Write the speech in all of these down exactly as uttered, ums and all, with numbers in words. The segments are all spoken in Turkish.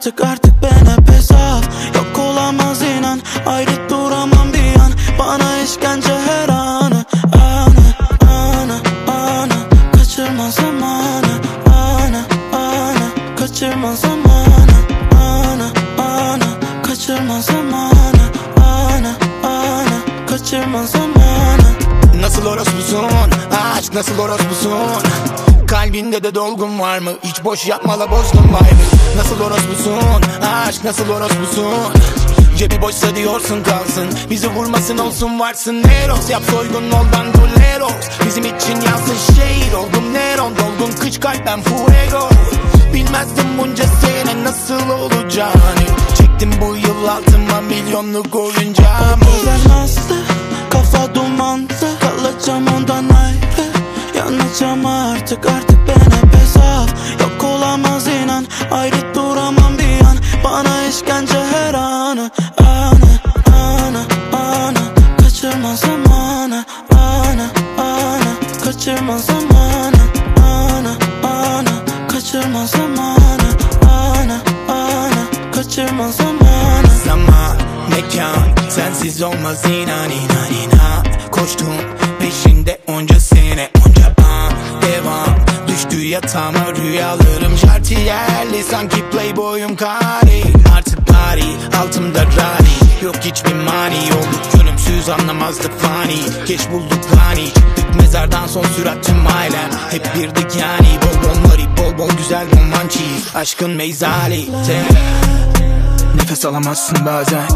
artık artık ben hep hesap. Yok olamaz inan, ayrı duramam bir an. Bana işkence her anı, anı, anı, anı. Kaçırma zamanı, anı, anı. Kaçırma zamanı, anı, anı. Kaçırma zamanı, anı, anı. Kaçırma zamanı. Nasıl orospusun, aşk nasıl orospusun? Kalbinde de dolgun var mı? Hiç boş yapmala bozdun var mı? Nasıl orospusun, aşk nasıl orospusun? Cebi boşsa diyorsun kalsın, bizi vurmasın olsun varsın. Neros yap soygun oldan doleros. Bizim için yazsın şehir oldum Neron. Dolgun kıç kalp ben fuego. Bilmezdim bunca sene nasıl olacağını. Çektim bu yıl altıma milyonluk oyuncağımı. Gözler nazlı, kafa dumanlı. Kalacağım ondan ayrı, yanacağım artık artık ben hep hesap. Yok olamaz inan, ayrı duramam bir an. Bana işkence her anı, anı, anı, anı. Kaçırma zamanı, anı, anı. Kaçırma zamanı, anı, anı. Kaçırma zamanı, anı, anı. Kaçırma zamanı. Zaman, mekan, sensiz olmaz inan inan inan. Koştum peşinde onca sene onca an. Devam düştü yatağıma rüyalarım jartiyerli. Sanki playboyum kari. Artık party altımda rari. Yok hiçbir mani. Olduk ölümsüz anlamazdık fani. Geç bulduk fani. Çıktık mezardan son sürat tüm ailem. Hep birdik yani. Bol bol mari bol bol güzel romançi. Aşkın meyzali. Nefes alamazsın bazen.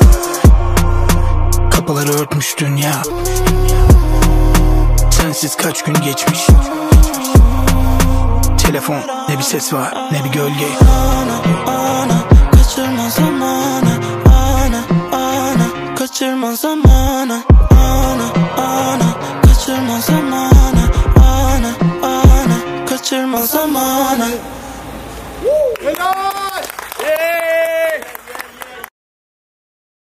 Kapıları örtmüş dünya. Sensiz kaç gün geçmiş. Telefon ne bir ses var ne bir gölge. Ana, ana, kaçırma zamanı, ana, ana. Kaçırma zamanı, ana, ana. Kaçırma zamanı, ana, ana. Kaçırma zamanı.